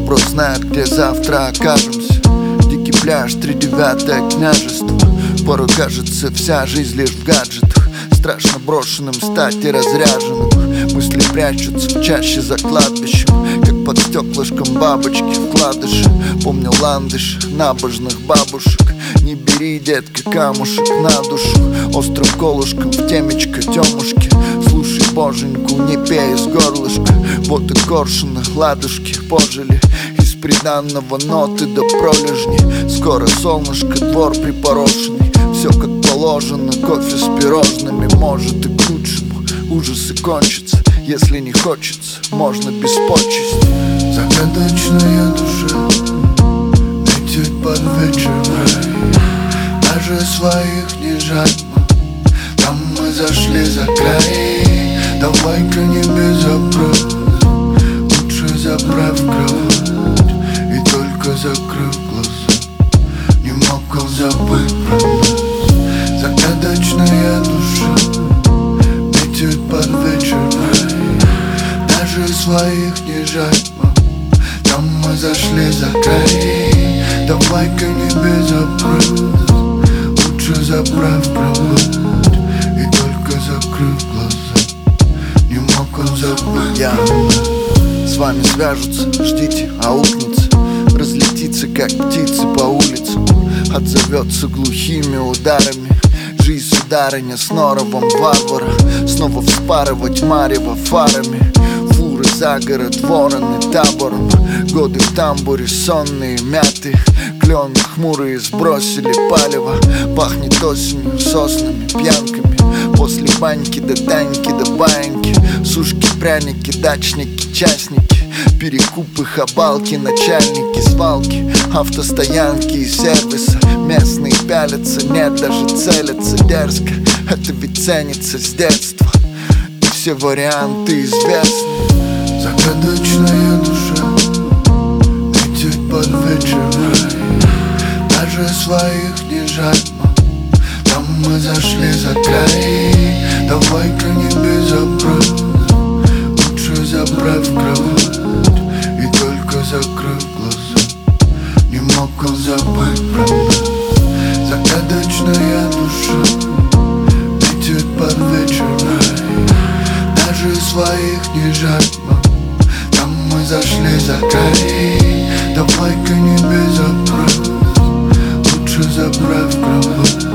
бро знает, где завтра окажемся. Дикий пляж, 39-е княжество. Порой кажется, вся жизнь лишь в гаджетах. Страшно брошенным стать и разряженным. Мысли прячутся в чаще за кладбищем, как под стеклышком бабочки вкладыши. Помню ландыш набожных бабушек. Не бери, детка, камушек на душу. Острым колышком в темечко темушки. Слушай боженьку, не пей из горлышка. Вот и коршуны ладушки пожили. Из приданного ноты до пролежни. Скоро солнышко, двор припорошенный. Все как положено, кофе с пирожными. Может и к лучшему, ужасы кончатся. Если не хочется, можно без почести. Загадочная душа летит под вечер в рай. Даже своих не жаль, там мы зашли за край. Давай-ка не без запрос, лучше заправь кровать. И только закрыв глаза, не мог он забыть про нас. Загадочная душа летит под вечер в рай. Даже своих не жаль, там мы зашли за край. Давай-ка не без запрос, лучше заправь кровать. И только закрыв глаза, не мог он забыть. Я с вами свяжутся, ждите, аукнется. Разлетится, как птицы по улицам. Отзовется глухими ударами. Жизнь сударыня с норовом варвара. Снова вспарывать марево фарами. Фуры за город, вороны табором. Годы в тамбуре, сонные, мятые. Клены хмурые сбросили палево. Пахнет осенью, соснами, пьянками. После баньки до таньки до баиньки. Сушки, пряники, дачники, частники. Перекупы, хабалки, начальники, свалки. Автостоянки и сервиса. Местные пялятся, нет, даже целятся дерзко. Это ведь ценится с детства. И все варианты известны. Загадочная душа летит под вечер в рай. Даже своих не жаль, там мы зашли за край. Давай-ка не без запрос, лучше заправь кровать. И только закрыв глаза, не мог он забыть про нас. Загадочная душа летит под вечер в рай. Даже своих не жаль, там мы зашли за край. Давай-ка не без запрос, лучше заправь кровать.